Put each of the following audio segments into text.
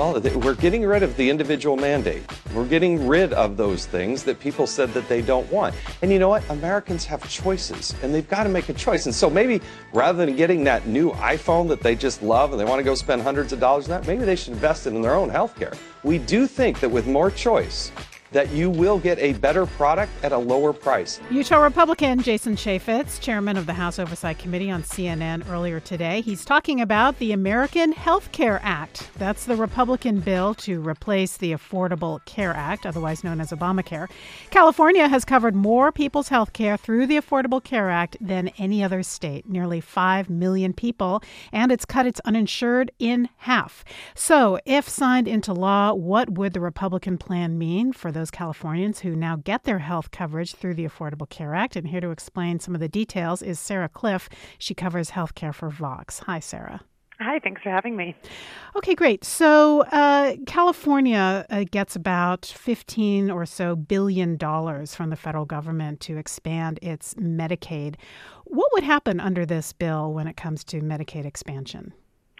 Well, we're getting rid of the individual mandate. We're getting rid of those things that people said that they don't want. And you know what? Americans have choices, and they've got to make a choice. And so maybe rather than getting that new iPhone that they just love and they want to go spend hundreds of dollars on that, maybe they should invest it in their own health care. We do think that with more choice, that you will get a better product at a lower price. Utah Republican Jason Chaffetz, chairman of the House Oversight Committee, on CNN earlier today. He's talking about the American Health Care Act. That's the Republican bill to replace the Affordable Care Act, otherwise known as Obamacare. California has covered more people's health care through the Affordable Care Act than any other state, nearly 5 million people, and it's cut its uninsured in half. So if signed into law, what would the Republican plan mean for those Californians who now get their health coverage through the Affordable Care Act? And here to explain some of the details is Sarah Kliff. She covers healthcare for Vox. Hi, Sarah. Hi, thanks for having me. Okay, great. So California gets about $15 or so billion from the federal government to expand its Medicaid. What would happen under this bill when it comes to Medicaid expansion?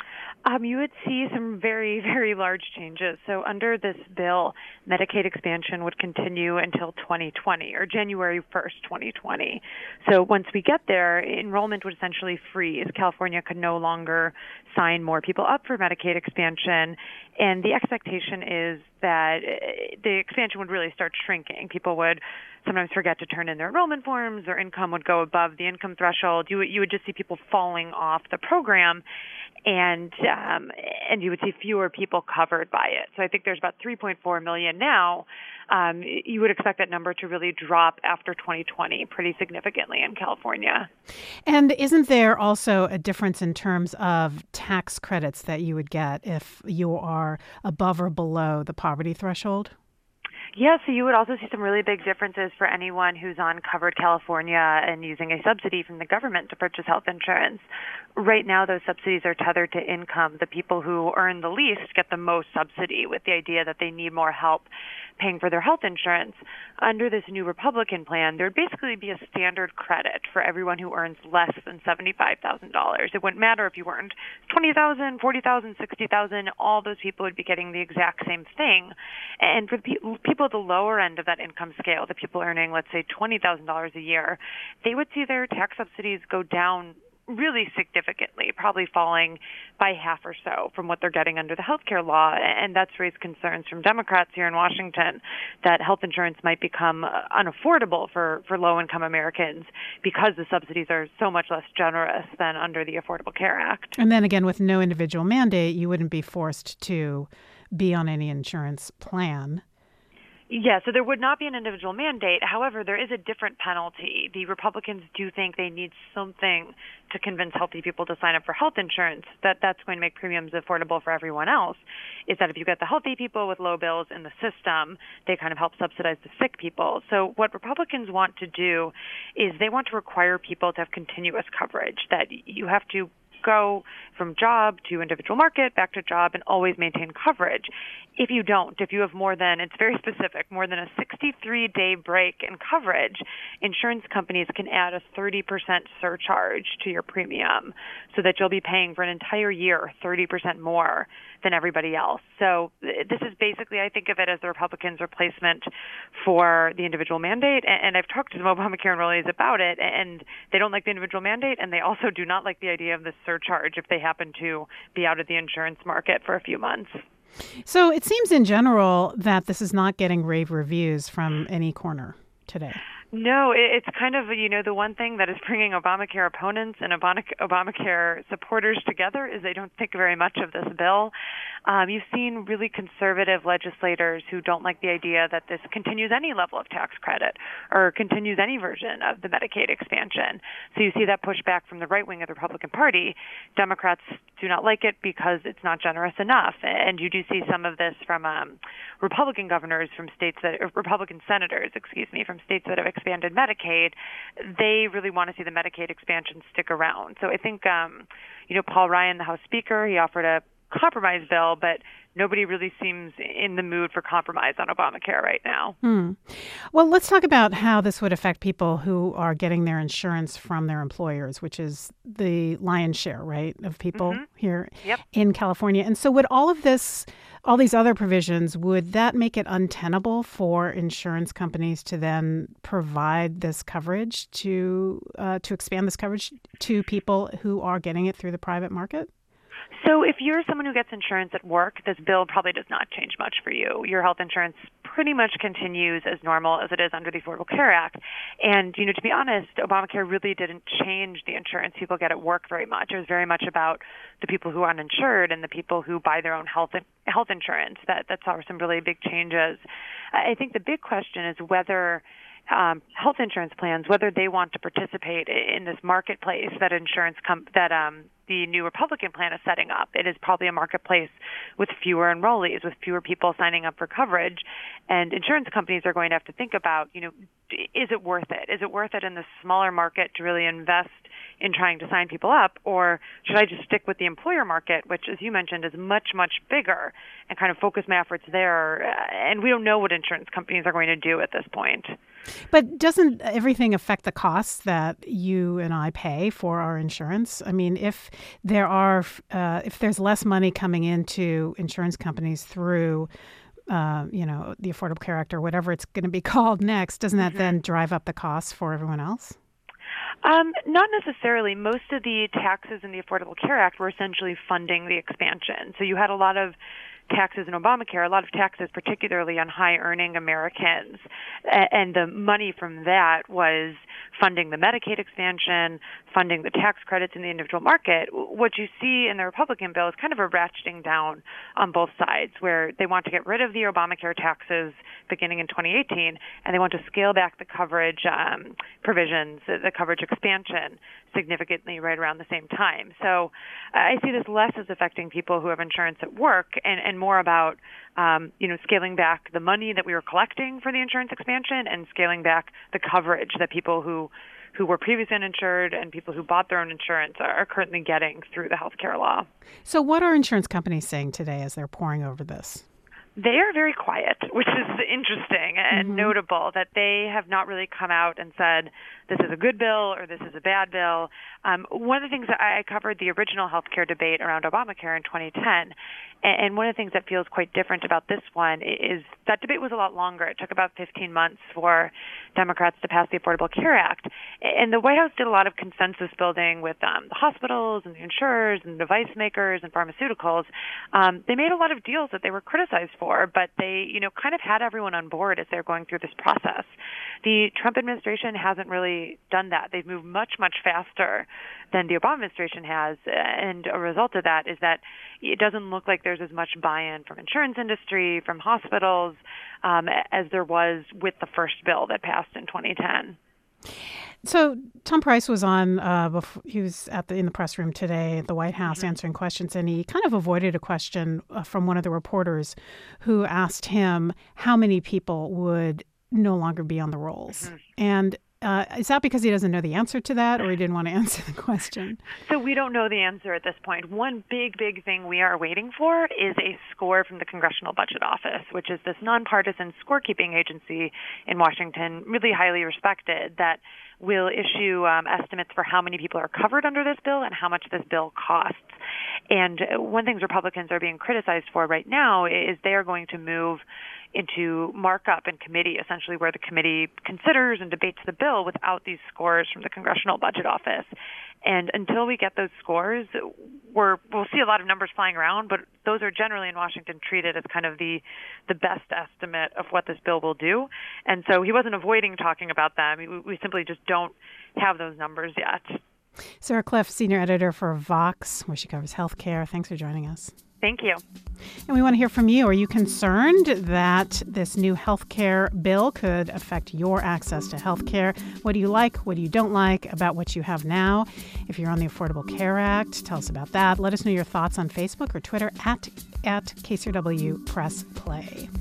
You would see some very, very large changes. So under this bill, Medicaid expansion would continue until 2020 or January 1st, 2020. So once we get there, enrollment would essentially freeze. California could no longer sign more people up for Medicaid expansion. And the expectation is that the expansion would really start shrinking. People would sometimes forget to turn in their enrollment forms. Their income would go above the income threshold. You would just see people falling off the program. And you would see fewer people covered by it. So I think there's about 3.4 million now. You would expect that number to really drop after 2020 pretty significantly in California. And isn't there also a difference in terms of tax credits that you would get if you are above or below the poverty threshold? Yeah, so you would also see some really big differences for anyone who's on Covered California and using a subsidy from the government to purchase health insurance. Right now, those subsidies are tethered to income. The people who earn the least get the most subsidy, with the idea that they need more help paying for their health insurance. Under this new Republican plan, there would basically be a standard credit for everyone who earns less than $75,000. It wouldn't matter if you earned $20,000, $40,000, $60,000. All those people would be getting the exact same thing. And for the people at the lower end of that income scale, the people earning, let's say, $20,000 a year, they would see their tax subsidies go down really significantly, probably falling by half or so from what they're getting under the health care law. And that's raised concerns from Democrats here in Washington that health insurance might become unaffordable for low-income Americans because the subsidies are so much less generous than under the Affordable Care Act. And then again, with no individual mandate, you wouldn't be forced to be on any insurance plan. Yeah, so there would not be an individual mandate. However, there is a different penalty. The Republicans do think they need something to convince healthy people to sign up for health insurance. That's going to make premiums affordable for everyone else. Is that if you get the healthy people with low bills in the system, they kind of help subsidize the sick people. So what Republicans want to do is they want to require people to have continuous coverage, that you have to go from job to individual market, back to job, and always maintain coverage. If you don't, if you have more than, it's very specific, more than a 63-day break in coverage, insurance companies can add a 30% surcharge to your premium so that you'll be paying for an entire year 30% more than everybody else. So this is basically, I think of it as the Republicans' replacement for the individual mandate. And I've talked to some Obamacare enrollees about it, and they don't like the individual mandate, and they also do not like the idea of the surcharge if they happen to be out of the insurance market for a few months. So it seems in general that this is not getting rave reviews from any corner today. No, it's kind of, the one thing that is bringing Obamacare opponents and Obamacare supporters together is they don't think very much of this bill. You've seen really conservative legislators who don't like the idea that this continues any level of tax credit or continues any version of the Medicaid expansion. So you see that pushback from the right wing of the Republican Party. Democrats do not like it because it's not generous enough. And you do see some of this from Republican governors from states that, or Republican senators, from states that have expanded Medicaid. They really want to see the Medicaid expansion stick around. So I think, Paul Ryan, the House Speaker, he offered a compromise bill, but nobody really seems in the mood for compromise on Obamacare right now. Well, let's talk about how this would affect people who are getting their insurance from their employers, which is the lion's share, right, of people here in California. And so would all these other provisions, would that make it untenable for insurance companies to then provide this coverage to expand this coverage to people who are getting it through the private market? So if you're someone who gets insurance at work, this bill probably does not change much for you. Your health insurance pretty much continues as normal as it is under the Affordable Care Act. And, to be honest, Obamacare really didn't change the insurance people get at work very much. It was very much about the people who are uninsured and the people who buy their own health insurance that saw some really big changes. I think the big question is whether health insurance plans, whether they want to participate in this marketplace that the new Republican plan is setting up. It is probably a marketplace with fewer enrollees, with fewer people signing up for coverage. And insurance companies are going to have to think about, is it worth it? Is it worth it in the smaller market to really invest in trying to sign people up? Or should I just stick with the employer market, which, as you mentioned, is much, much bigger, and kind of focus my efforts there? And we don't know what insurance companies are going to do at this point. But doesn't everything affect the costs that you and I pay for our insurance? I mean, if there's less money coming into insurance companies through, the Affordable Care Act or whatever it's going to be called next, doesn't that then drive up the costs for everyone else? Not necessarily. Most of the taxes in the Affordable Care Act were essentially funding the expansion. So you had a lot of taxes in Obamacare, a lot of taxes particularly on high-earning Americans. And the money from that was funding the Medicaid expansion, funding the tax credits in the individual market. What you see in the Republican bill is kind of a ratcheting down on both sides, where they want to get rid of the Obamacare taxes beginning in 2018, and they want to scale back the coverage provisions, the coverage expansion, significantly right around the same time. So I see this less as affecting people who have insurance at work and more about scaling back the money that we were collecting for the insurance expansion and scaling back the coverage that people who were previously uninsured and people who bought their own insurance are currently getting through the health care law. So what are insurance companies saying today as they're poring over this? They are very quiet, which is interesting and notable, that they have not really come out and said, this is a good bill or this is a bad bill. One of the things that I covered the original healthcare debate around Obamacare in 2010, and one of the things that feels quite different about this one is that debate was a lot longer. It took about 15 months for Democrats to pass the Affordable Care Act. And the White House did a lot of consensus building with the hospitals and the insurers and device makers and pharmaceuticals. They made a lot of deals that they were criticized for, but they, kind of had everyone on board as they're going through this process. The Trump administration hasn't really done that. They've moved much, much faster than the Obama administration has, and a result of that is that it doesn't look like there's as much buy-in from insurance industry, from hospitals, as there was with the first bill that passed in 2010. So Tom Price was on, he was in the press room today at the White House answering questions, and he kind of avoided a question from one of the reporters who asked him how many people would no longer be on the rolls. And is that because he doesn't know the answer to that, or he didn't want to answer the question? So we don't know the answer at this point. One big thing we are waiting for is a score from the Congressional Budget Office, which is this nonpartisan scorekeeping agency in Washington, really highly respected, that will issue estimates for how many people are covered under this bill and how much this bill costs. And one thing Republicans are being criticized for right now is they are going to move into markup in committee, essentially where the committee considers and debates the bill without these scores from the Congressional Budget Office. And until we get those scores, we'll see a lot of numbers flying around, but those are generally in Washington treated as kind of the best estimate of what this bill will do. And so he wasn't avoiding talking about them. We simply just don't have those numbers yet. Sarah Kliff, senior editor for Vox, where she covers healthcare. Thanks for joining us. Thank you. And we want to hear from you. Are you concerned that this new healthcare bill could affect your access to healthcare? What do you like? What do you don't like about what you have now? If you're on the Affordable Care Act, tell us about that. Let us know your thoughts on Facebook or Twitter at KCRW Press Play.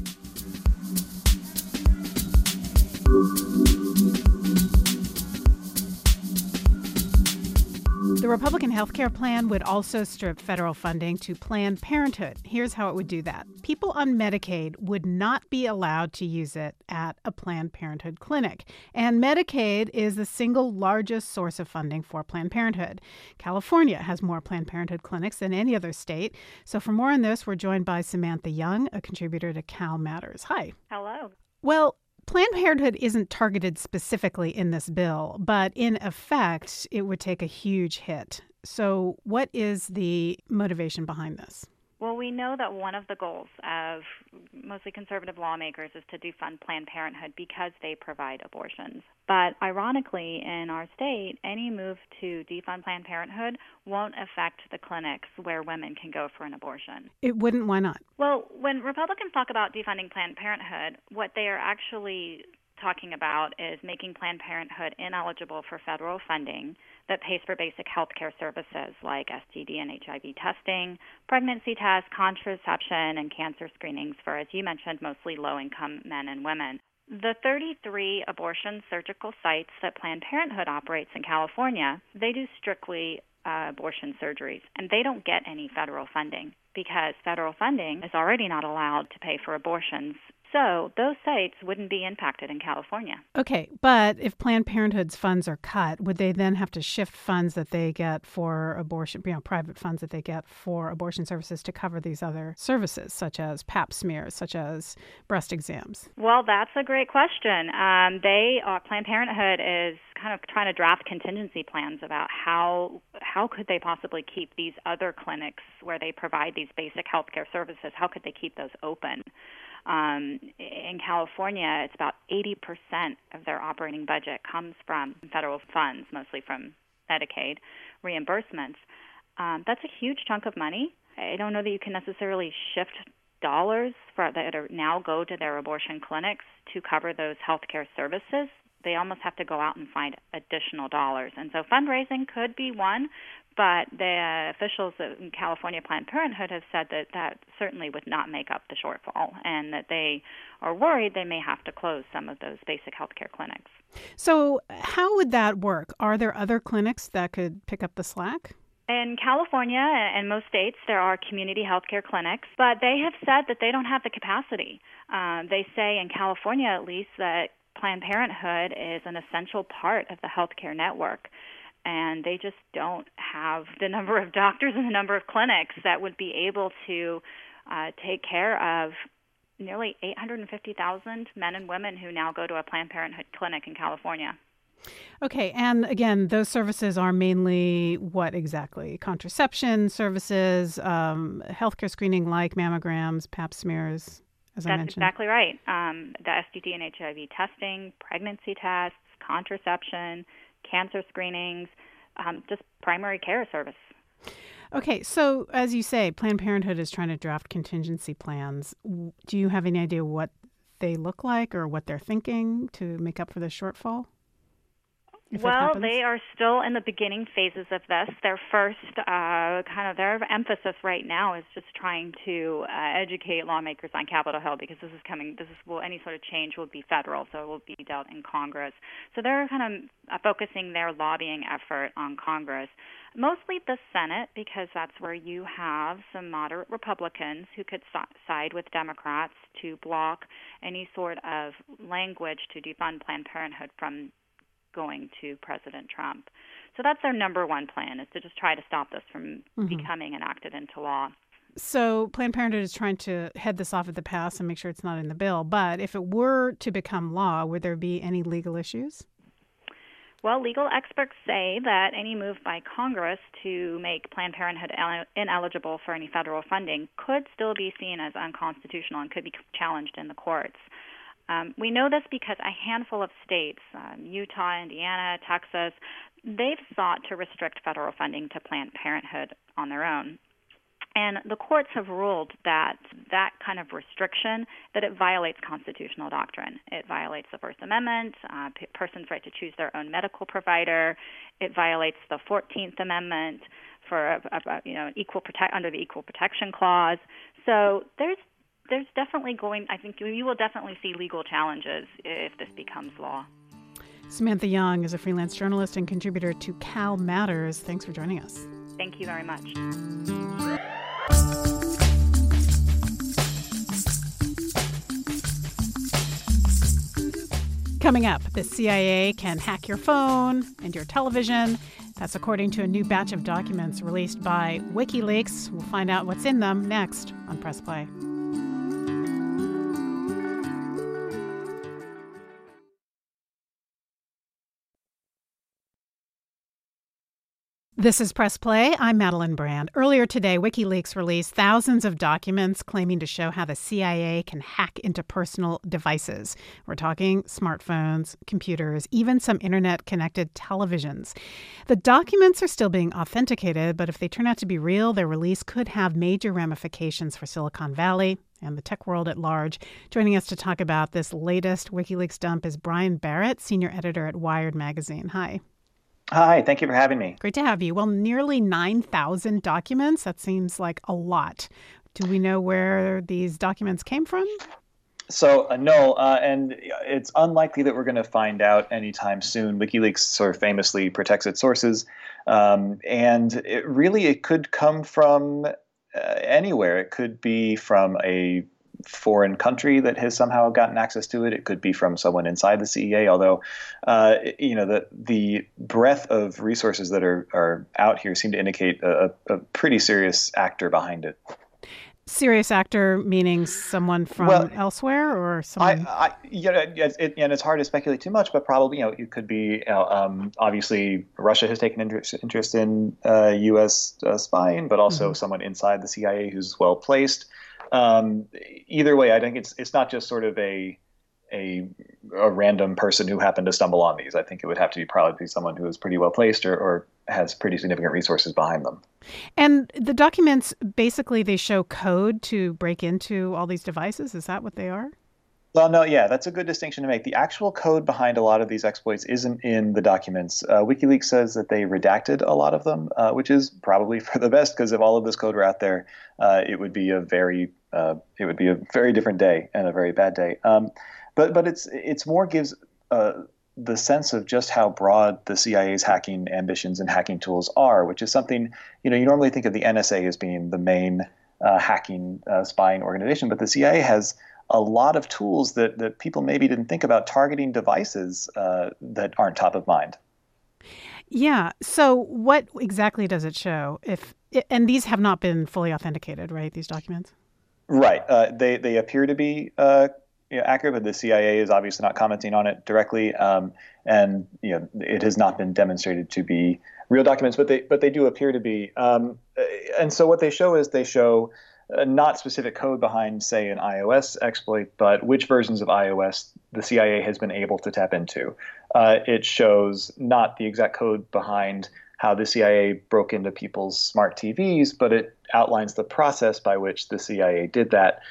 The Republican health care plan would also strip federal funding to Planned Parenthood. Here's how it would do that. People on Medicaid would not be allowed to use it at a Planned Parenthood clinic. And Medicaid is the single largest source of funding for Planned Parenthood. California has more Planned Parenthood clinics than any other state. So for more on this, we're joined by Samantha Young, a contributor to Cal Matters. Hi. Hello. Well, Planned Parenthood isn't targeted specifically in this bill, but in effect, it would take a huge hit. So what is the motivation behind this? Well, we know that one of the goals of mostly conservative lawmakers is to defund Planned Parenthood because they provide abortions. But ironically, in our state, any move to defund Planned Parenthood won't affect the clinics where women can go for an abortion. It wouldn't? Why not? Well, when Republicans talk about defunding Planned Parenthood, what they are actually talking about is making Planned Parenthood ineligible for federal funding that pays for basic health care services like STD and HIV testing, pregnancy tests, contraception, and cancer screenings for, as you mentioned, mostly low-income men and women. The 33 abortion surgical sites that Planned Parenthood operates in California, they do strictly abortion surgeries, and they don't get any federal funding because federal funding is already not allowed to pay for abortions. So those sites wouldn't be impacted in California. Okay, but if Planned Parenthood's funds are cut, would they then have to shift funds that they get for abortion, private funds that they get for abortion services to cover these other services, such as Pap smears, such as breast exams? Well, that's a great question. Planned Parenthood is kind of trying to draft contingency plans about how could they possibly keep these other clinics where they provide these basic health care services, how could they keep those open? In California, it's about 80% of their operating budget comes from federal funds, mostly from Medicaid reimbursements. That's a huge chunk of money. I don't know that you can necessarily shift dollars that are now go to their abortion clinics to cover those health care services. They almost have to go out and find additional dollars. And so fundraising could be one, but the officials in California Planned Parenthood have said that certainly would not make up the shortfall and that they are worried they may have to close some of those basic health care clinics. So how would that work? Are there other clinics that could pick up the slack? In California and most states, there are community health care clinics, but they have said that they don't have the capacity. They say in California, at least, that Planned Parenthood is an essential part of the healthcare network, and they just don't have the number of doctors and the number of clinics that would be able to take care of nearly 850,000 men and women who now go to a Planned Parenthood clinic in California. Okay, and again, those services are mainly what exactly? Contraception services, healthcare screening like mammograms, Pap smears? That's exactly right. The STD and HIV testing, pregnancy tests, contraception, cancer screenings, just primary care service. Okay, so as you say, Planned Parenthood is trying to draft contingency plans. Do you have any idea what they look like or what they're thinking to make up for the shortfall? Well, they are still in the beginning phases of this. Their first their emphasis right now is just trying to educate lawmakers on Capitol Hill because any sort of change will be federal, so it will be dealt in Congress. So they're kind of focusing their lobbying effort on Congress, mostly the Senate, because that's where you have some moderate Republicans who could side with Democrats to block any sort of language to defund Planned Parenthood from going to President Trump. So that's their number one plan, is to just try to stop this from becoming enacted into law. So Planned Parenthood is trying to head this off at the pass and make sure it's not in the bill. But if it were to become law, would there be any legal issues? Well, legal experts say that any move by Congress to make Planned Parenthood ineligible for any federal funding could still be seen as unconstitutional and could be challenged in the courts. We know this because a handful of states, Utah, Indiana, Texas, they've sought to restrict federal funding to Planned Parenthood on their own. And the courts have ruled that kind of restriction, that it violates constitutional doctrine. It violates the First Amendment, person's right to choose their own medical provider. It violates the 14th Amendment for under the Equal Protection Clause. So there's definitely I think you will definitely see legal challenges if this becomes law. Samantha Young is a freelance journalist and contributor to Cal Matters. Thanks for joining us. Thank you very much. Coming up, the CIA can hack your phone and your television. That's according to a new batch of documents released by WikiLeaks. We'll find out what's in them next on Press Play. This is Press Play. I'm Madeline Brand. Earlier today, WikiLeaks released thousands of documents claiming to show how the CIA can hack into personal devices. We're talking smartphones, computers, even some internet-connected televisions. The documents are still being authenticated, but if they turn out to be real, their release could have major ramifications for Silicon Valley and the tech world at large. Joining us to talk about this latest WikiLeaks dump is Brian Barrett, senior editor at Wired magazine. Hi. Hi, thank you for having me. Great to have you. Well, nearly 9,000 documents. That seems like a lot. Do we know where these documents came from? So, no, and it's unlikely that we're going to find out anytime soon. WikiLeaks sort of famously protects its sources, and it could come from anywhere. It could be from a foreign country that has somehow gotten access to it. It could be from someone inside the CIA, although, the breadth of resources that are out here seem to indicate a pretty serious actor behind it. Serious actor meaning someone from elsewhere or someone? And it's hard to speculate too much, but probably, it could be, obviously Russia has taken interest in U.S. spying, but also someone inside the CIA who's well placed. Either way, I think it's not just sort of a random person who happened to stumble on these. I think it would have to probably be someone who is pretty well placed or has pretty significant resources behind them. And the documents, basically, they show code to break into all these devices. Is that what they are? Well, no, yeah, that's a good distinction to make. The actual code behind a lot of these exploits isn't in the documents. WikiLeaks says that they redacted a lot of them, which is probably for the best, because if all of this code were out there, it would be a very different day and a very bad day. But it's more gives the sense of just how broad the CIA's hacking ambitions and hacking tools are, which is something, you normally think of the NSA as being the main hacking spying organization, but the CIA has a lot of tools that people maybe didn't think about targeting devices that aren't top of mind. Yeah. So what exactly does it show? And these have not been fully authenticated, right, these documents? Right. They appear to be accurate, but the CIA is obviously not commenting on it directly. And it has not been demonstrated to be real documents, but they do appear to be. And so what they show is not specific code behind, say, an iOS exploit, but which versions of iOS the CIA has been able to tap into. It shows not the exact code behind how the CIA broke into people's smart TVs, but it outlines the process by which the CIA did that.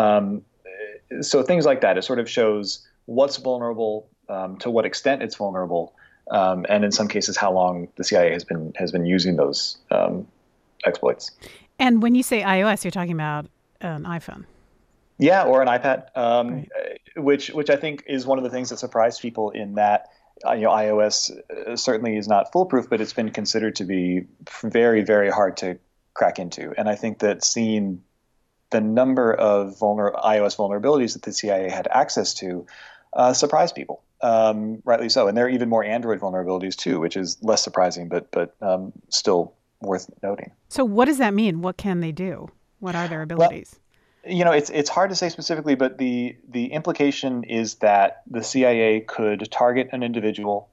So things like that. It sort of shows what's vulnerable, to what extent it's vulnerable, and in some cases how long the CIA has been using those exploits. And when you say iOS, you're talking about an iPhone. Yeah, or an iPad, right. which I think is one of the things that surprised people in that iOS certainly is not foolproof, but it's been considered to be very, very hard to crack into. And I think that seeing the number of iOS vulnerabilities that the CIA had access to surprised people, rightly so. And there are even more Android vulnerabilities too, which is less surprising, but still worth noting. So what does that mean? What can they do? What are their abilities? Well, it's hard to say specifically, but the implication is that the CIA could target an individual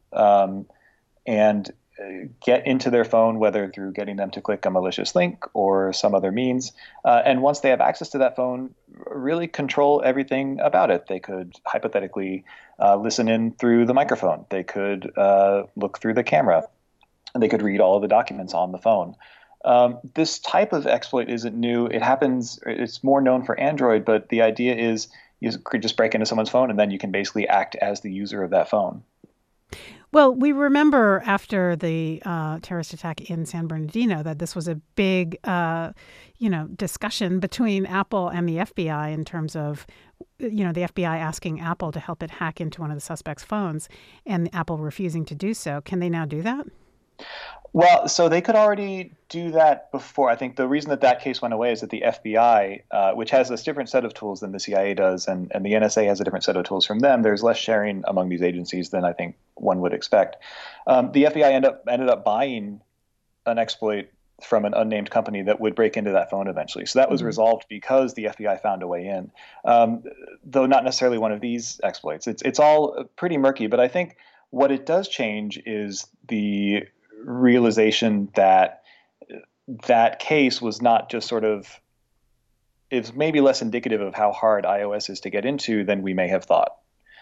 and get into their phone, whether through getting them to click a malicious link or some other means. And once they have access to that phone, really control everything about it. They could hypothetically listen in through the microphone. They could look through the camera. And they could read all of the documents on the phone. This type of exploit isn't new. It's more known for Android, but the idea is you could just break into someone's phone and then you can basically act as the user of that phone. Well, we remember after the terrorist attack in San Bernardino that this was a big, discussion between Apple and the FBI in terms of, the FBI asking Apple to help it hack into one of the suspects' phones and Apple refusing to do so. Can they now do that? Well, so they could already do that before. I think the reason that case went away is that the FBI, which has a different set of tools than the CIA does, and the NSA has a different set of tools from them, there's less sharing among these agencies than I think one would expect. The FBI ended up buying an exploit from an unnamed company that would break into that phone eventually. So that was resolved because the FBI found a way in, though not necessarily one of these exploits. It's all pretty murky, but I think what it does change is the realization that that case was not just sort of, it's maybe less indicative of how hard iOS is to get into than we may have thought.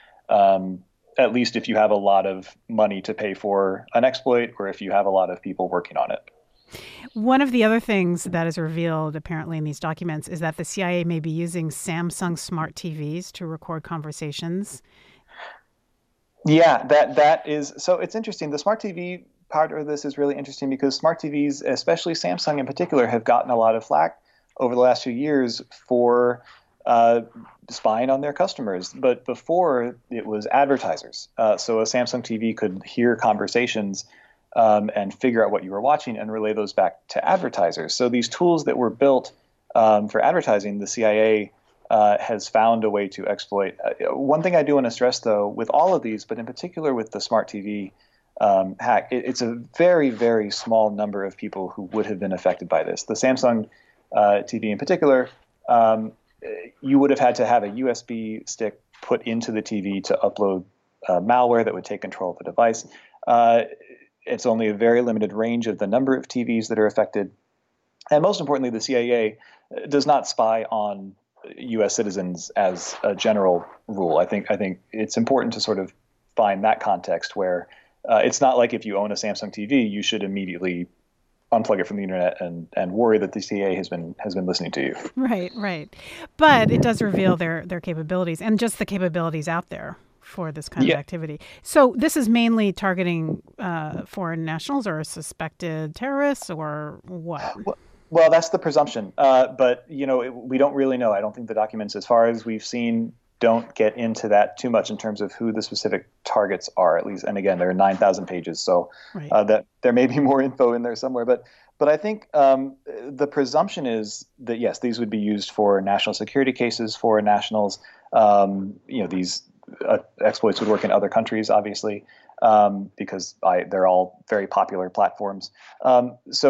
At least if you have a lot of money to pay for an exploit or if you have a lot of people working on it. One of the other things that is revealed apparently in these documents is that the CIA may be using Samsung smart TVs to record conversations. Yeah, that is, so it's interesting. The smart TV part of this is really interesting because smart TVs, especially Samsung in particular, have gotten a lot of flack over the last few years for spying on their customers. But before, it was advertisers. So a Samsung TV could hear conversations and figure out what you were watching and relay those back to advertisers. So these tools that were built for advertising, the CIA has found a way to exploit. One thing I do want to stress, though, with all of these, but in particular with the smart TV hack, it's a very, very small number of people who would have been affected by this. The Samsung TV in particular, you would have had to have a USB stick put into the TV to upload malware that would take control of the device. It's only a very limited range of the number of TVs that are affected. And most importantly, the CIA does not spy on U.S. citizens as a general rule. I think it's important to sort of find that context where it's not like if you own a Samsung TV, you should immediately unplug it from the internet and worry that the CIA has been listening to you. Right. But it does reveal their capabilities and just the capabilities out there for this kind of activity. So this is mainly targeting foreign nationals or suspected terrorists or what? Well, that's the presumption. But, we don't really know. I don't think the documents, as far as we've seen, don't get into that too much in terms of who the specific targets are, at least. And again, there are 9,000 pages, so that there may be more info in there somewhere. But I think the presumption is that, yes, these would be used for national security cases, foreign nationals. These exploits would work in other countries, obviously, because they're all very popular platforms. So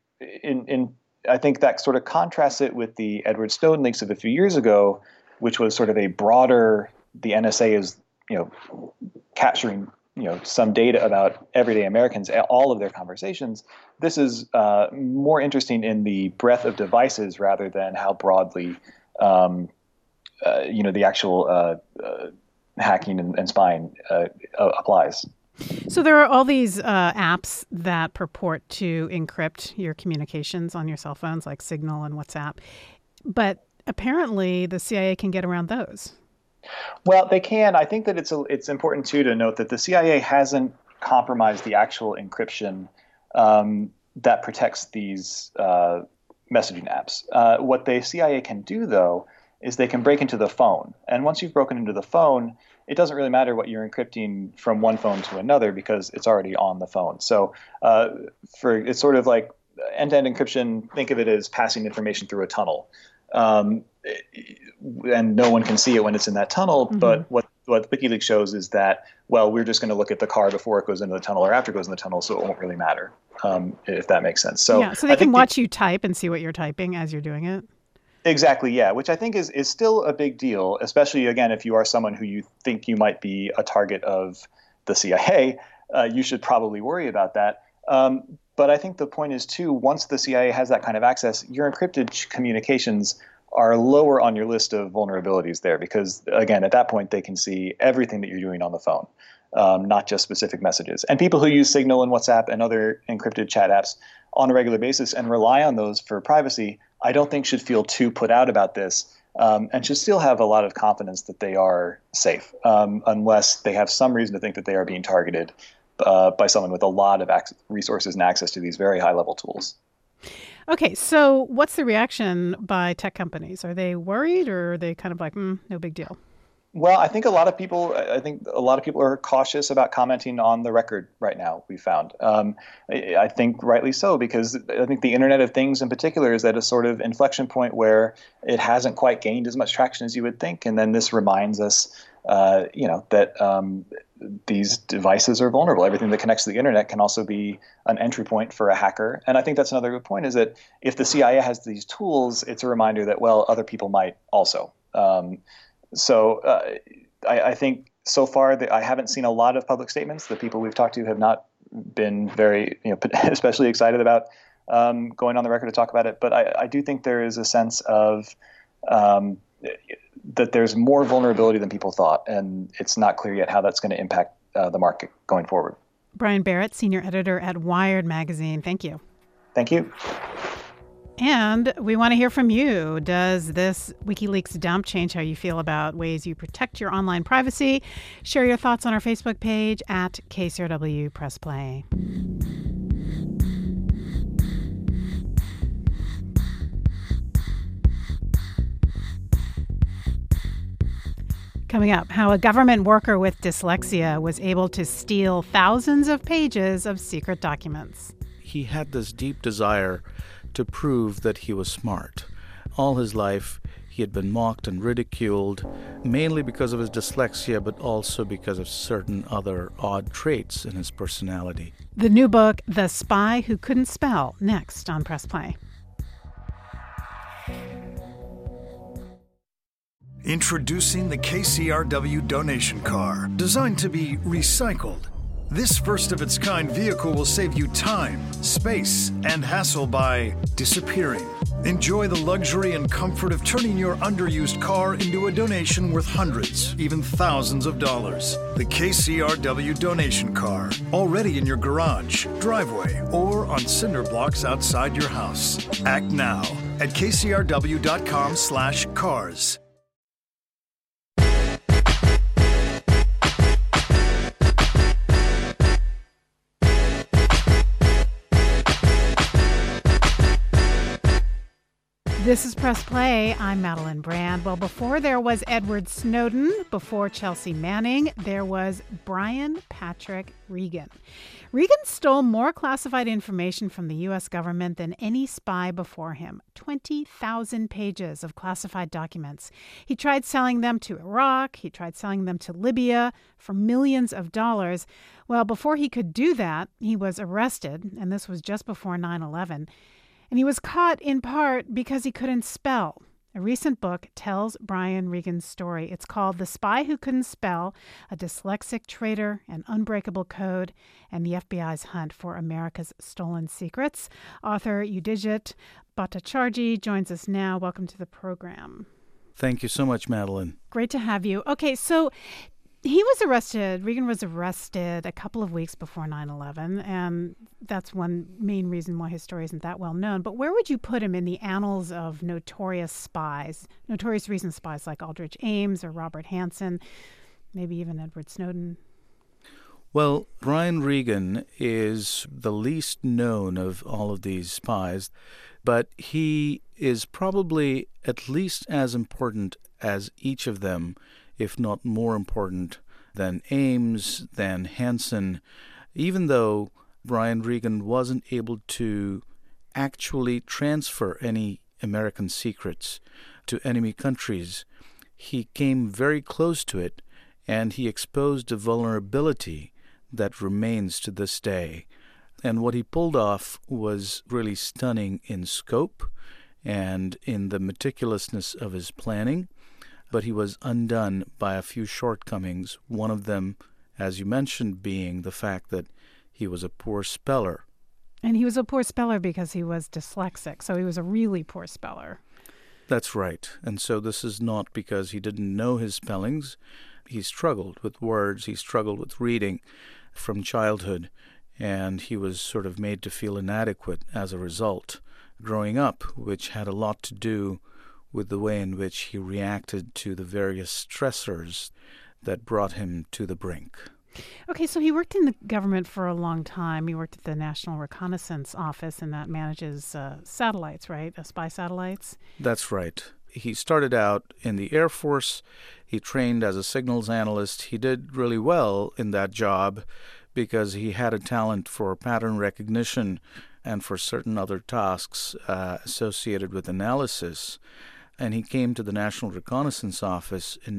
I think that sort of contrasts it with the Edward Snowden leaks of a few years ago, which was sort of a broader, the NSA is, capturing, some data about everyday Americans, all of their conversations. This is more interesting in the breadth of devices rather than how broadly, the actual hacking and spying applies. So there are all these apps that purport to encrypt your communications on your cell phones, like Signal and WhatsApp. But apparently the CIA can get around those. Well, they can. I think that it's important, too, to note that the CIA hasn't compromised the actual encryption that protects these messaging apps. What the CIA can do, though, is they can break into the phone. And once you've broken into the phone, it doesn't really matter what you're encrypting from one phone to another because it's already on the phone. So it's sort of like end-to-end encryption. Think of it as passing information through a tunnel. And no one can see it when it's in that tunnel. Mm-hmm. But what WikiLeaks shows is that, well, we're just going to look at the car before it goes into the tunnel or after it goes in the tunnel, so it won't really matter, if that makes sense. So they can watch you type and see what you're typing as you're doing it. Exactly, yeah, which I think is still a big deal, especially, again, if you are someone who you think you might be a target of the CIA, you should probably worry about that. But I think the point is, too, once the CIA has that kind of access, your encrypted communications are lower on your list of vulnerabilities there because, again, at that point, they can see everything that you're doing on the phone, not just specific messages. And people who use Signal and WhatsApp and other encrypted chat apps on a regular basis and rely on those for privacy, I don't think should feel too put out about this and should still have a lot of confidence that they are safe unless they have some reason to think that they are being targeted by someone with a lot of resources and access to these very high-level tools. Okay, so what's the reaction by tech companies? Are they worried, or are they kind of like, no big deal? Well, I think a lot of people are cautious about commenting on the record right now. We found, I think rightly so, because I think the Internet of Things in particular is at a sort of inflection point where it hasn't quite gained as much traction as you would think, and then this reminds us, that these devices are vulnerable. Everything that connects to the Internet can also be an entry point for a hacker. And I think that's another good point: is that if the CIA has these tools, it's a reminder that other people might also. So I think so far that I haven't seen a lot of public statements. The people we've talked to have not been very, especially excited about going on the record to talk about it. But I do think there is a sense of that there's more vulnerability than people thought, and it's not clear yet how that's going to impact the market going forward. Brian Barrett, senior editor at Wired magazine. Thank you. Thank you. And we want to hear from you. Does this WikiLeaks dump change how you feel about ways you protect your online privacy? Share your thoughts on our Facebook page at KCRW Press Play. Coming up, how a government worker with dyslexia was able to steal thousands of pages of secret documents. He had this deep desire to prove that he was smart. All his life, he had been mocked and ridiculed, mainly because of his dyslexia, but also because of certain other odd traits in his personality. The new book, The Spy Who Couldn't Spell, next on Press Play. Introducing the KCRW donation car, designed to be recycled. This first-of-its-kind vehicle will save you time, space, and hassle by disappearing. Enjoy the luxury and comfort of turning your underused car into a donation worth hundreds, even thousands of dollars. The KCRW donation car, already in your garage, driveway, or on cinder blocks outside your house. Act now at kcrw.com/cars. This is Press Play. I'm Madeline Brand. Well, before there was Edward Snowden, before Chelsea Manning, there was Brian Patrick Regan. Regan stole more classified information from the U.S. government than any spy before him. 20,000 pages of classified documents. He tried selling them to Iraq. He tried selling them to Libya for millions of dollars. Well, before he could do that, he was arrested, and this was just before 9/11. And he was caught in part because he couldn't spell. A recent book tells Brian Regan's story. It's called The Spy Who Couldn't Spell, A Dyslexic Traitor, An Unbreakable Code, and the FBI's Hunt for America's Stolen Secrets. Author Udijit Bhattacharjee joins us now. Welcome to the program. Thank you so much, Madeline. Great to have you. Okay, so Regan was arrested a couple of weeks before 9/11, and that's one main reason why his story isn't that well known. But where would you put him in the annals of notorious recent spies like Aldrich Ames or Robert Hanssen, maybe even Edward Snowden? Well, Brian Regan is the least known of all of these spies, but he is probably at least as important as each of them, if not more important than Ames, than Hanssen, even though Brian Regan wasn't able to actually transfer any American secrets to enemy countries. He came very close to it, and he exposed a vulnerability that remains to this day. And what he pulled off was really stunning in scope and in the meticulousness of his planning. But he was undone by a few shortcomings, one of them, as you mentioned, being the fact that he was a poor speller. And he was a poor speller because he was dyslexic, so he was a really poor speller. That's right. And so this is not because he didn't know his spellings. He struggled with words, he struggled with reading from childhood, and he was sort of made to feel inadequate as a result growing up, which had a lot to do with the way in which he reacted to the various stressors that brought him to the brink. Okay, so he worked in the government for a long time. He worked at the National Reconnaissance Office, and that manages satellites, right? Spy satellites? That's right. He started out in the Air Force. He trained as a signals analyst. He did really well in that job because he had a talent for pattern recognition and for certain other tasks associated with analysis. And he came to the National Reconnaissance Office in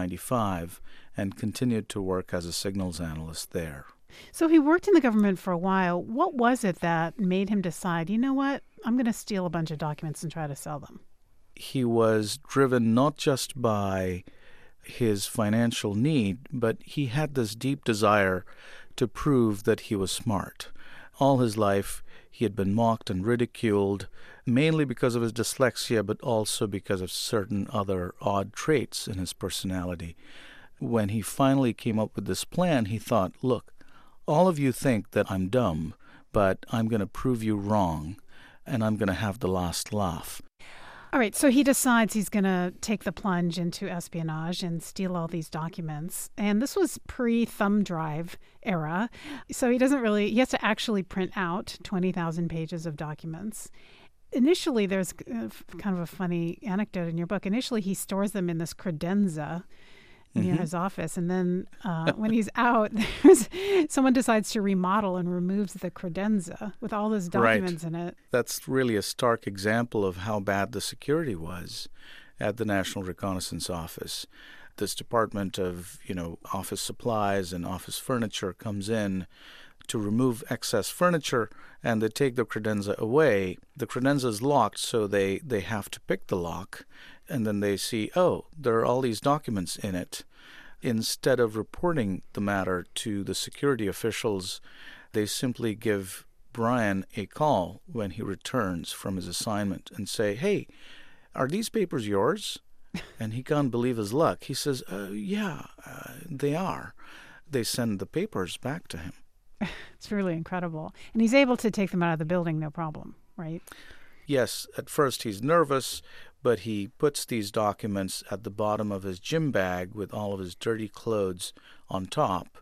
1995 and continued to work as a signals analyst there. So he worked in the government for a while. What was it that made him decide, you know what, I'm going to steal a bunch of documents and try to sell them? He was driven not just by his financial need, but he had this deep desire to prove that he was smart. All his life, he had been mocked and ridiculed, mainly because of his dyslexia, but also because of certain other odd traits in his personality. When he finally came up with this plan, he thought, look, all of you think that I'm dumb, but I'm going to prove you wrong, and I'm going to have the last laugh. All right, so he decides he's going to take the plunge into espionage and steal all these documents. And this was pre-thumb drive era, so he has to actually print out 20,000 pages of documents. Initially, there's kind of a funny anecdote in your book. Initially, he stores them in this credenza near his office. And then when he's out, someone decides to remodel and removes the credenza with all those documents in it. That's really a stark example of how bad the security was at the National Reconnaissance Office. This department of, office supplies and office furniture comes in to remove excess furniture, and they take the credenza away. The credenza is locked, so they have to pick the lock, and then they see, oh, there are all these documents in it. Instead of reporting the matter to the security officials, they simply give Brian a call when he returns from his assignment and say, hey, are these papers yours? And he can't believe his luck. He says, yeah, they are. They send the papers back to him. It's really incredible. And he's able to take them out of the building, no problem, right? Yes, at first he's nervous, but he puts these documents at the bottom of his gym bag with all of his dirty clothes on top,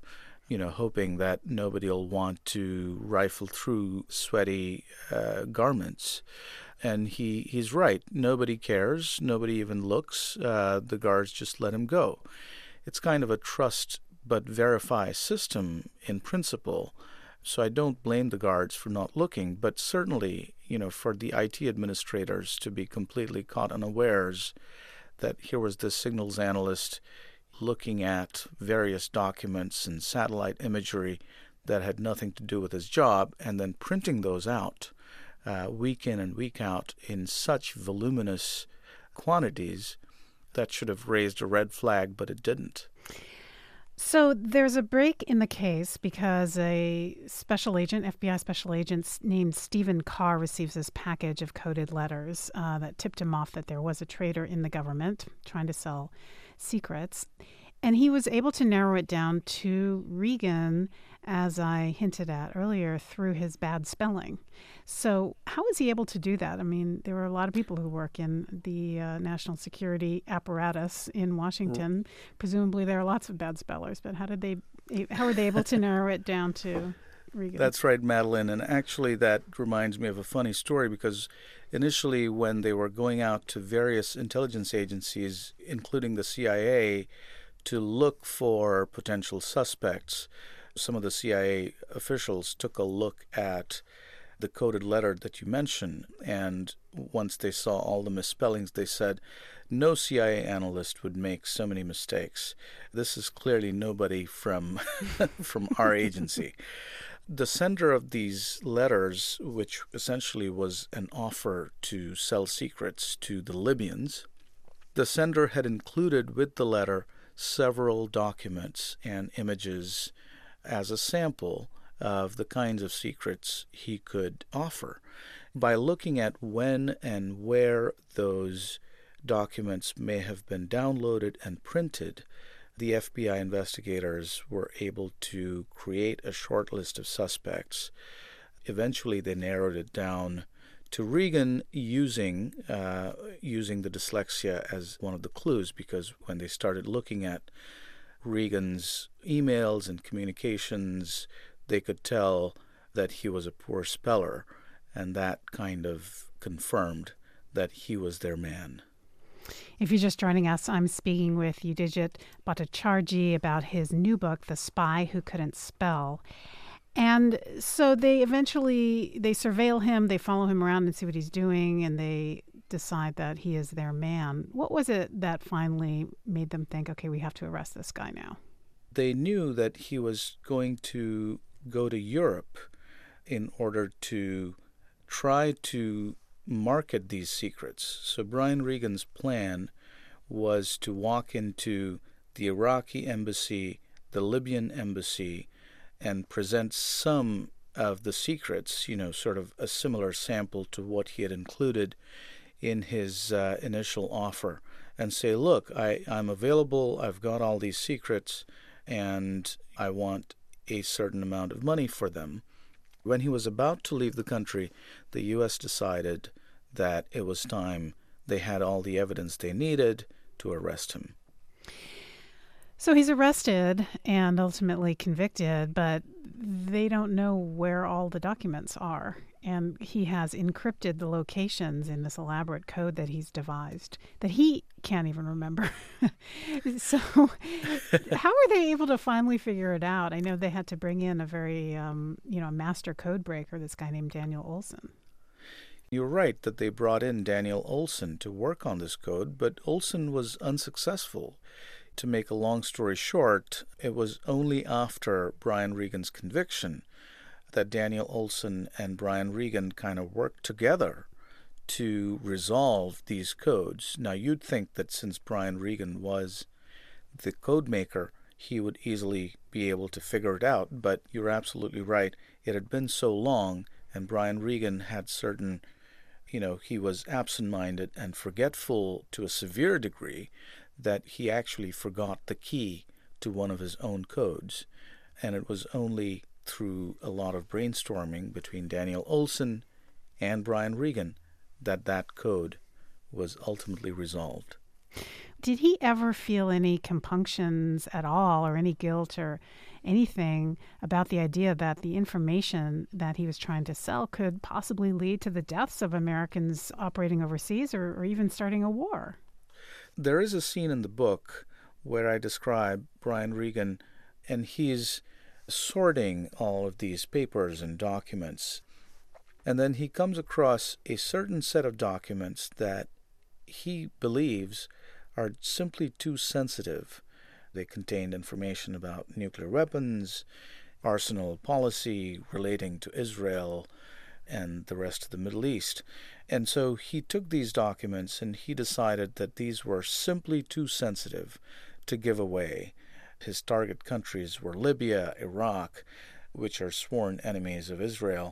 hoping that nobody will want to rifle through sweaty garments. And he's right. Nobody cares. Nobody even looks. The guards just let him go. It's kind of a trust but verify system in principle. So I don't blame the guards for not looking, but certainly, for the IT administrators to be completely caught unawares that here was this signals analyst looking at various documents and satellite imagery that had nothing to do with his job, and then printing those out week in and week out in such voluminous quantities, that should have raised a red flag, but it didn't. So there's a break in the case because a FBI special agent named Stephen Carr receives this package of coded letters that tipped him off that there was a traitor in the government trying to sell secrets. And he was able to narrow it down to Regan, as I hinted at earlier, through his bad spelling. So how was he able to do that? I mean, there were a lot of people who work in the national security apparatus in Washington. Presumably there are lots of bad spellers, but how were they able to narrow it down to Regan? That's right, Madeline. And actually that reminds me of a funny story, because initially when they were going out to various intelligence agencies, including the CIA, to look for potential suspects, some of the CIA officials took a look at the coded letter that you mentioned, and once they saw all the misspellings, they said, no CIA analyst would make so many mistakes. This is clearly nobody from from our agency. The sender of these letters, which essentially was an offer to sell secrets to the Libyans, the sender had included with the letter several documents and images as a sample of the kinds of secrets he could offer. By looking at when and where those documents may have been downloaded and printed, the FBI investigators were able to create a short list of suspects. Eventually, they narrowed it down to Regan using the dyslexia as one of the clues, because when they started looking at Reagan's emails and communications, they could tell that he was a poor speller, and that kind of confirmed that he was their man. If you're just joining us, I'm speaking with Udijit Bhattacharjee about his new book, The Spy Who Couldn't Spell. And so they surveil him, they follow him around and see what he's doing, and they decide that he is their man. What was it that finally made them think, okay, we have to arrest this guy now? They knew that he was going to go to Europe in order to try to market these secrets. So Brian Regan's plan was to walk into the Iraqi embassy, the Libyan embassy, and present some of the secrets, sort of a similar sample to what he had included in his initial offer, and say, look, I'm available, I've got all these secrets, and I want a certain amount of money for them. When he was about to leave the country, the U.S. decided that it was time they had all the evidence they needed to arrest him. So he's arrested and ultimately convicted, but they don't know where all the documents are. And he has encrypted the locations in this elaborate code that he's devised that he can't even remember. So how are they able to finally figure it out? I know they had to bring in a very, master code breaker, this guy named Daniel Olson. You're right that they brought in Daniel Olson to work on this code, but Olson was unsuccessful. To make a long story short, it was only after Brian Regan's conviction that Daniel Olson and Brian Regan kind of worked together to resolve these codes. Now, you'd think that since Brian Regan was the code maker, he would easily be able to figure it out, but you're absolutely right. It had been so long, and Brian Regan had certain, he was absent-minded and forgetful to a severe degree, that he actually forgot the key to one of his own codes. And it was only through a lot of brainstorming between Daniel Olson and Brian Regan that code was ultimately resolved. Did he ever feel any compunctions at all, or any guilt or anything about the idea that the information that he was trying to sell could possibly lead to the deaths of Americans operating overseas, or even starting a war? There is a scene in the book where I describe Brian Regan, and he's sorting all of these papers and documents. And then he comes across a certain set of documents that he believes are simply too sensitive. They contained information about nuclear weapons, arsenal policy relating to Israel, and the rest of the Middle East. And so he took these documents and he decided that these were simply too sensitive to give away. His target countries were Libya, Iraq, which are sworn enemies of Israel.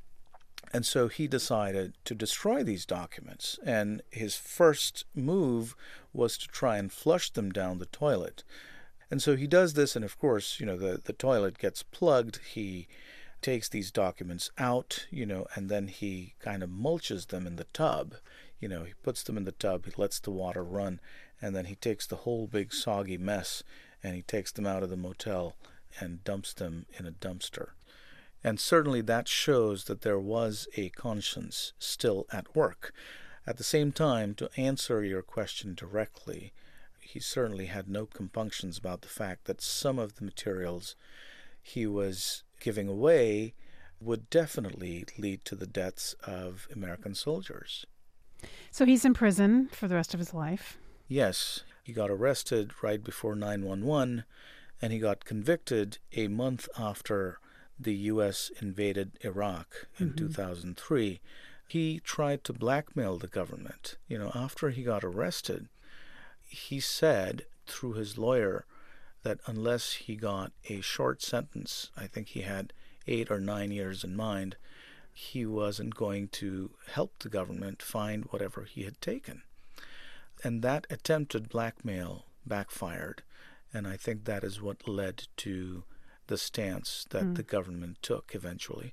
And so he decided to destroy these documents. And his first move was to try and flush them down the toilet. And so he does this, and of course, the toilet gets plugged. He takes these documents out, and then he kind of mulches them in the tub. He puts them in the tub, he lets the water run, and then he takes the whole big soggy mess and he takes them out of the motel and dumps them in a dumpster. And certainly that shows that there was a conscience still at work. At the same time, to answer your question directly, he certainly had no compunctions about the fact that some of the materials he was giving away would definitely lead to the deaths of American soldiers. So he's in prison for the rest of his life? Yes. He got arrested right before 9/11, and he got convicted a month after the U.S. invaded Iraq in 2003. He tried to blackmail the government. After he got arrested, he said through his lawyer that unless he got a short sentence, I think he had 8 or 9 years in mind, he wasn't going to help the government find whatever he had taken. And that attempted blackmail backfired, and I think that is what led to the stance that the government took eventually.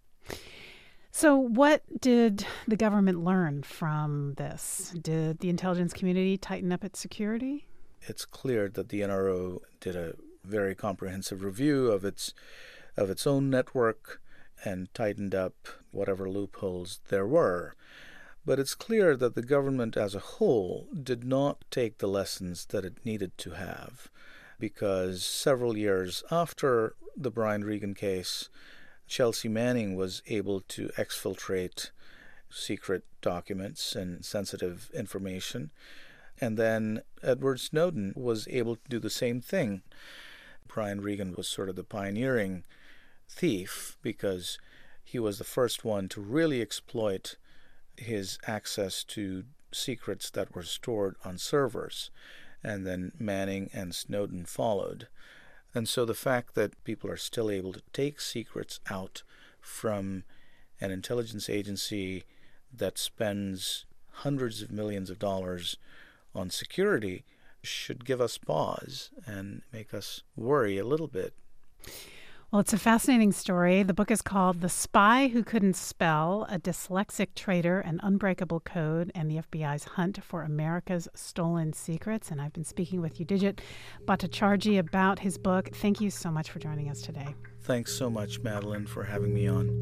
So what did the government learn from this? Did the intelligence community tighten up its security? it's clear that the NRO did a very comprehensive review of its own network and tightened up whatever loopholes there were. But it's clear that the government as a whole did not take the lessons that it needed to have, because several years after the Brian Regan case, Chelsea Manning was able to exfiltrate secret documents and sensitive information, and then Edward Snowden was able to do the same thing. Brian Regan was sort of the pioneering thief because he was the first one to really exploit his access to secrets that were stored on servers, and then Manning and Snowden followed. And so the fact that people are still able to take secrets out from an intelligence agency that spends hundreds of millions of dollars on security should give us pause and make us worry a little bit. Well, it's a fascinating story. The book is called The Spy Who Couldn't Spell, A Dyslexic Traitor, An Unbreakable Code, and the FBI's Hunt for America's Stolen Secrets. And I've been speaking with Udijit Bhattacharjee about his book. Thank you so much for joining us today. Thanks so much, Madeline, for having me on.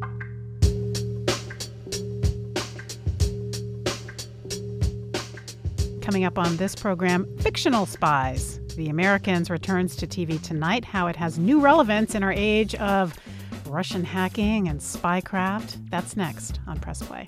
Coming up on this program, Fictional Spies. The Americans returns to TV tonight, how it has new relevance in our age of Russian hacking and spycraft. That's next on Press Play.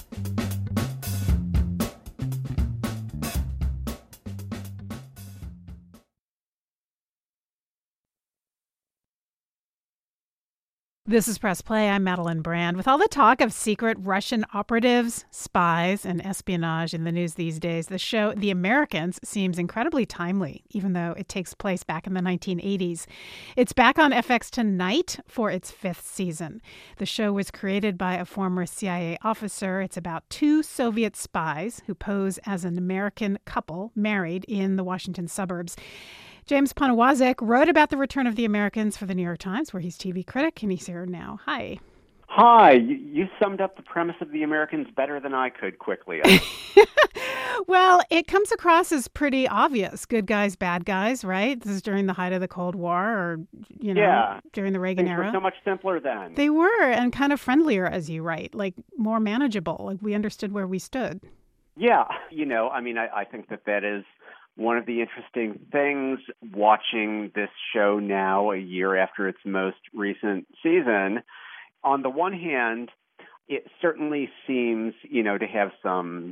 This is Press Play. I'm Madeline Brand. With all the talk of secret Russian operatives, spies, and espionage in the news these days, the show The Americans seems incredibly timely, even though it takes place back in the 1980s. It's back on FX tonight for its 5th season. The show was created by a former CIA officer. It's about 2 Soviet spies who pose as an American couple married in the Washington suburbs. James Poniewozik wrote about the return of the Americans for the New York Times, where he's TV critic, and he's here now. Hi. Hi. You summed up the premise of The Americans better than I could quickly. Well, it comes across as pretty obvious. Good guys, bad guys, right? This is during the height of the Cold War, or, during the Reagan era. Things were so much simpler then. They were, and kind of friendlier, as you write, like more manageable. Like we understood where we stood. Yeah. I think that is one of the interesting things watching this show now, a year after its most recent season. On the one hand, it certainly seems, to have some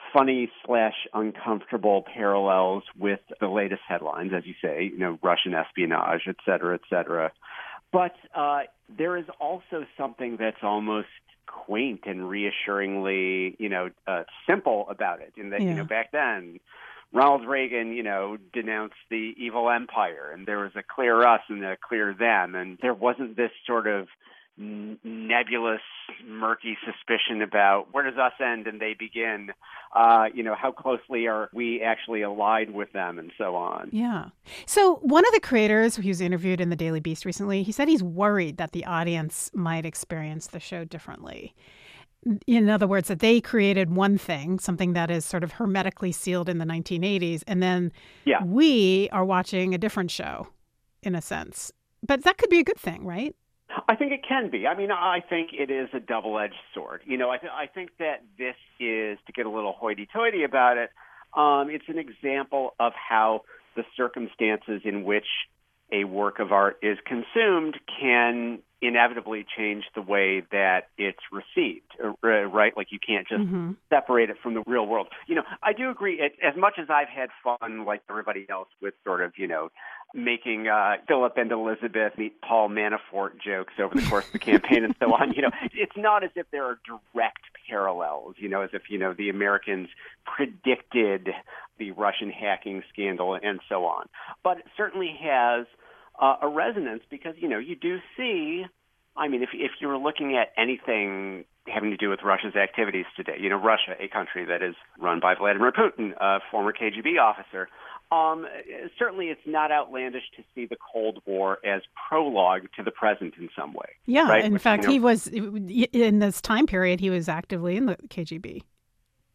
funny/uncomfortable parallels with the latest headlines, as you say, Russian espionage, et cetera, et cetera. But there is also something that's almost quaint and reassuringly, simple about it. In that, back then, Ronald Reagan, denounced the evil empire, and there was a clear us and a clear them, and there wasn't this sort of nebulous, murky suspicion about where does us end and they begin, how closely are we actually allied with them, and so on. Yeah. So one of the creators who was interviewed in the Daily Beast recently, he said he's worried that the audience might experience the show differently. In other words, that they created one thing, something that is sort of hermetically sealed in the 1980s, and then we are watching a different show, in a sense. But that could be a good thing, right? I think it can be. I think it is a double-edged sword. I think that this is, to get a little hoity-toity about it, it's an example of how the circumstances in which a work of art is consumed can inevitably change the way that it's received, right? Like you can't just separate it from the real world. I do agree, as much as I've had fun, like everybody else, with sort of, making Philip and Elizabeth meet Paul Manafort jokes over the course of the campaign and so on, it's not as if there are direct parallels, as if, the Americans predicted the Russian hacking scandal and so on. But it certainly has a resonance because, you do see, if you're looking at anything having to do with Russia's activities today, Russia, a country that is run by Vladimir Putin, a former KGB officer, certainly it's not outlandish to see the Cold War as prologue to the present in some way. Yeah, right? In fact, he was, in this time period, he was actively in the KGB.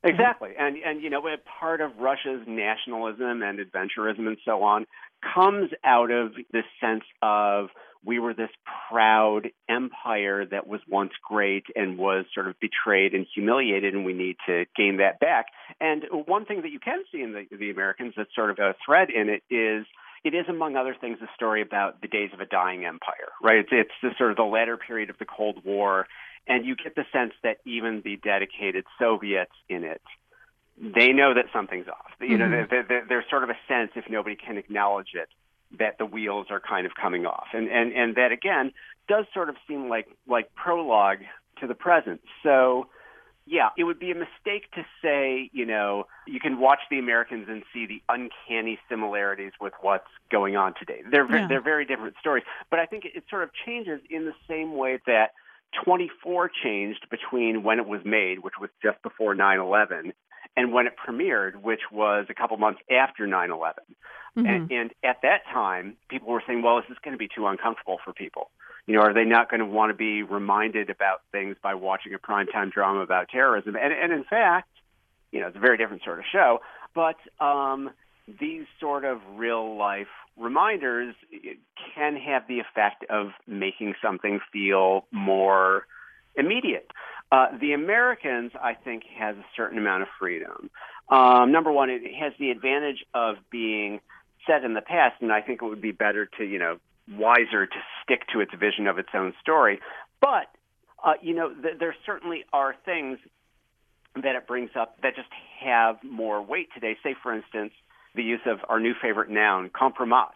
Exactly. And part of Russia's nationalism and adventurism and so on comes out of this sense of we were this proud empire that was once great and was sort of betrayed and humiliated, and we need to gain that back. And one thing that you can see in the Americans that's sort of a thread in it is, among other things, a story about the days of a dying empire, right? It's the sort of the latter period of the Cold War, and you get the sense that even the dedicated Soviets in it, they know that something's off. There's sort of a sense, if nobody can acknowledge it, that the wheels are kind of coming off. And that, again, does sort of seem like prologue to the present. So, yeah, it would be a mistake to say, you can watch The Americans and see the uncanny similarities with what's going on today. They're very different stories. But I think it sort of changes in the same way that 24 changed between when it was made, which was just before 9/11, and when it premiered, which was a couple months after 9/11. And at that time, people were saying, well, this is going to be too uncomfortable for people. Are they not going to want to be reminded about things by watching a primetime drama about terrorism? And in fact, it's a very different sort of show. But these sort of real-life reminders can have the effect of making something feel more immediate. The Americans, I think, has a certain amount of freedom. Number one, it has the advantage of being set in the past, and I think it would be better to, wiser to stick to its vision of its own story. But, there certainly are things that it brings up that just have more weight today. Say, for instance, the use of our new favorite noun, compromat.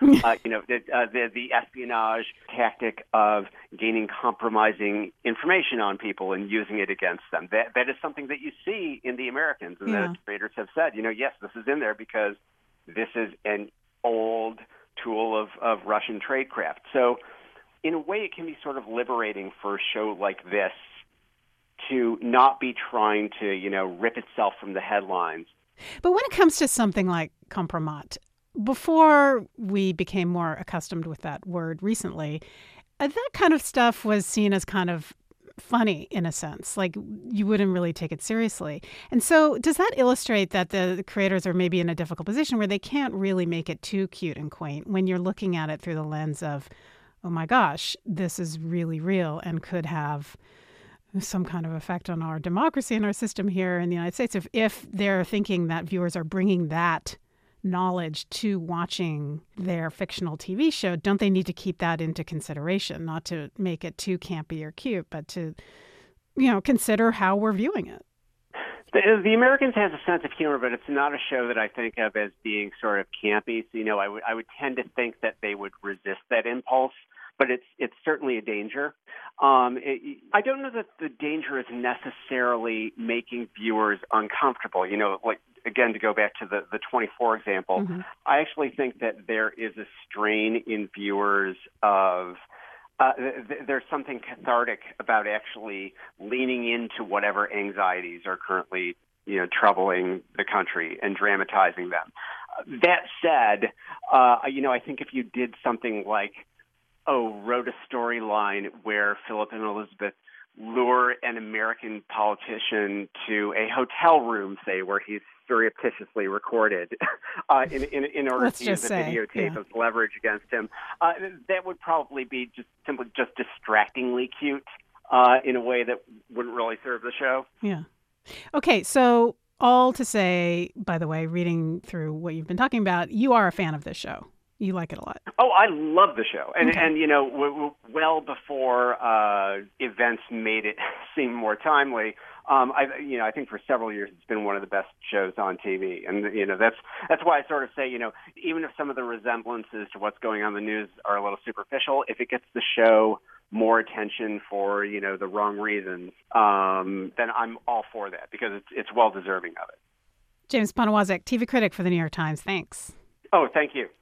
The espionage tactic of gaining compromising information on people and using it against them. That is something that you see in The Americans, and that creators have said, yes, this is in there because this is an old tool of Russian tradecraft. So in a way, it can be sort of liberating for a show like this to not be trying to, rip itself from the headlines. But when it comes to something like compromat, before we became more accustomed with that word recently, that kind of stuff was seen as kind of funny in a sense, like you wouldn't really take it seriously. And so does that illustrate that the creators are maybe in a difficult position where they can't really make it too cute and quaint when you're looking at it through the lens of, oh my gosh, this is really real and could have some kind of effect on our democracy and our system here in the United States. If they're thinking that viewers are bringing that knowledge to watching their fictional TV show, don't they need to keep that into consideration, not to make it too campy or cute, but to, consider how we're viewing it? The Americans has a sense of humor, but it's not a show that I think of as being sort of campy. So, I would tend to think that they would resist that impulse. But it's certainly a danger. I don't know that the danger is necessarily making viewers uncomfortable. Again, to go back to the 24 example, I actually think that there is a strain in viewers of there's something cathartic about actually leaning into whatever anxieties are currently troubling the country and dramatizing them. That said, I think if you did something like wrote a storyline where Philip and Elizabeth lure an American politician to a hotel room, say, where he's surreptitiously recorded in order to use a videotape of leverage against him, that would probably be simply distractingly cute in a way that wouldn't really serve the show. Yeah. Okay, so all to say, by the way, reading through what you've been talking about, you are a fan of this show. You like it a lot. Oh, I love the show. And well before events made it seem more timely, I think for several years it's been one of the best shows on TV. And, that's why I sort of say, even if some of the resemblances to what's going on in the news are a little superficial, if it gets the show more attention for, the wrong reasons, then I'm all for that because it's well deserving of it. James Poniewozik, TV critic for The New York Times. Thanks. Oh, thank you.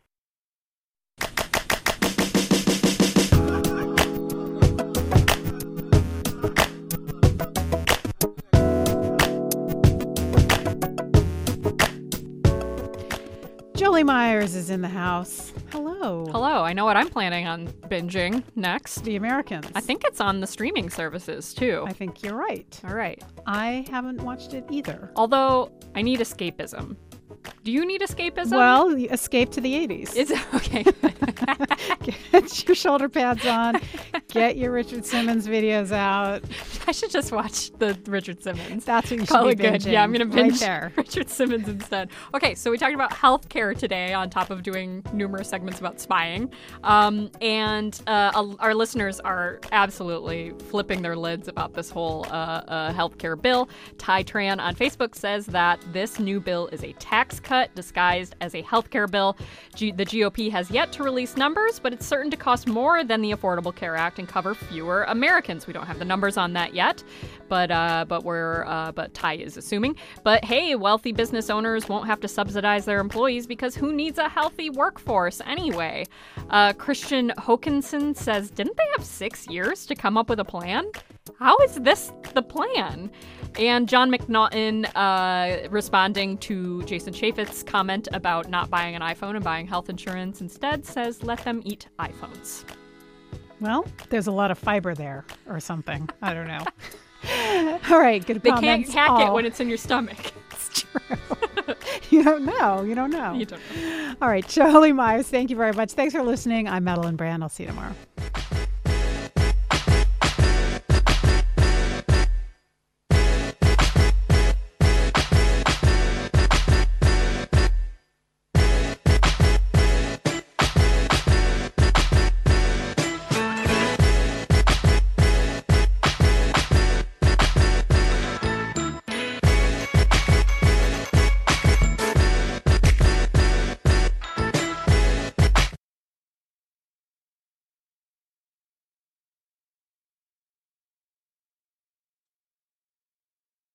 Jolie Myers is in the house. Hello. hello. Hello. I know what I'm planning on binging next. The Americans. I think it's on the streaming services, too. I think you're right. All right. I haven't watched it either. Although, I need escapism. Do you need escapism? Well, escape to the 80s. Is it? Okay. Get your shoulder pads on. Get your Richard Simmons videos out. I should just watch the Richard Simmons. That's what you Call should it be good. binging. Yeah, I'm going to binge right there. Richard Simmons instead. Okay, so we talked about healthcare today on top of doing numerous segments about spying. And our listeners are absolutely flipping their lids about this whole healthcare bill. Ty Tran on Facebook says that this new bill is a tax cut disguised as a healthcare bill. The GOP has yet to release numbers, but it's certain to cost more than the Affordable Care Act and cover fewer Americans. We don't have the numbers on that yet, but Ty is assuming. But hey, wealthy business owners won't have to subsidize their employees because who needs a healthy workforce anyway? Christian Hokinson says, didn't they have 6 years to come up with a plan? How is this the plan? And John McNaughton, responding to Jason Chaffetz's comment about not buying an iPhone and buying health insurance instead, says, let them eat iPhones. Well, there's a lot of fiber there or something. I don't know. All right, good They comments. can't hack it when it's in your stomach. It's true. You don't know. You don't know. You don't know. All right, Charlie Myers, thank you very much. Thanks for listening. I'm Madeline Brand. I'll see you tomorrow.